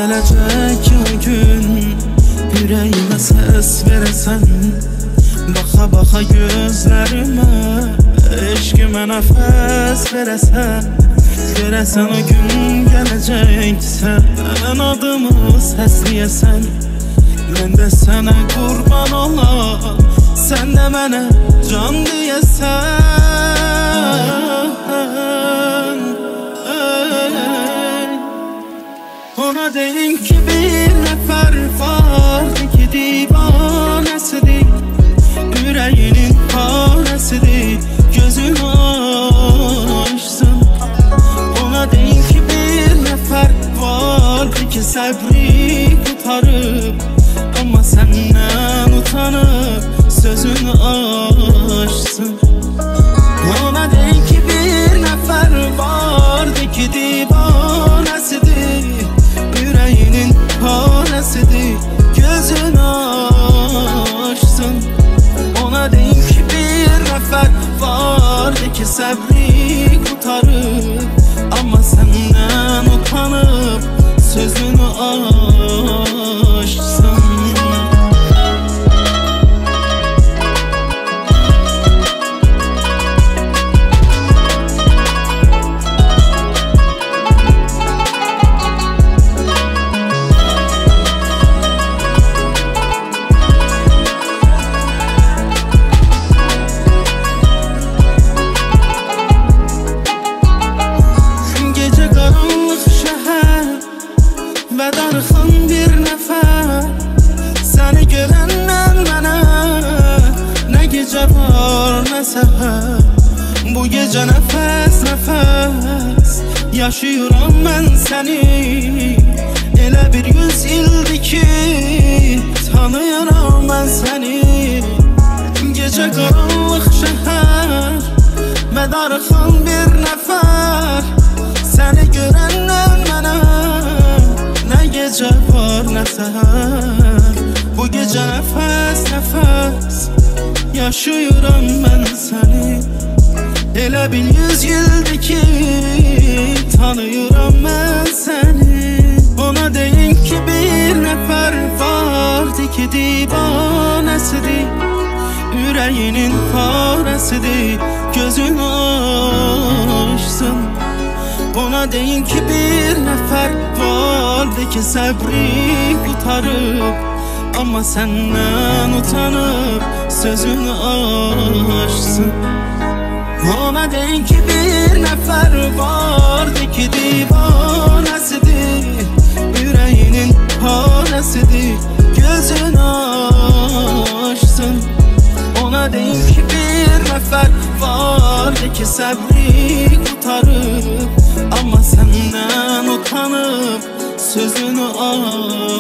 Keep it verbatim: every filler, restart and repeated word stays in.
Gelecek o gün yüreğime ses veresen, baka baka gözlerime eşkime nefes veresen. Göresen o gün gelecek, sen adımı sesleyesen. Ben de sana kurban olam, sen de bana can diyesen. Ona deyin ki bir nefer vardı ki divanesidir, yüreğinin paresidir, gözünü açsın. Ona deyin ki bir nefer vardı ki sabri kurtarıp, ama senden utanıp sözünü açsın. Ona deyin ki bir nefer vardı ki divanesidir, yüreğinin paresidir, gözünü açsın. Ona deyin ki bir nefer vardı ki sabri kurtarıp, ama senden utanıp sözünü açsın. Ve darıxan bir nəfər səni görəndən mənə, nə gecə var, nə səhər. Bu gecə nəfəs nəfəs yaşayıram mən səni. Elə bir yüz ildir ki tanıyıram mən səni. Gecə qaranlıq şəhər və darıxan bir nəfər səni görəndən mənə, nə gecə var, nə səhər. Bu gecə nəfəs nəfəs yaşayıram mən səni. Elə bil yüz ildir ki tanıyıram mən səni. Ona deyin ki bir nəfər vardı ki divanesidir, yüreğinin paresidir, gözünü açsın. Ona deyin ki bir nefer vardı ki sabri kurtarıp, ama senden utanıp sözünü açsın. Ona deyin ki bir nefer vardı ki divanesidir, yüreğinin paresidir, gözünü açsın. Ona deyin ki bir nefer vardı ki sabri kurtarıp, ama senden utanıp sözünü al.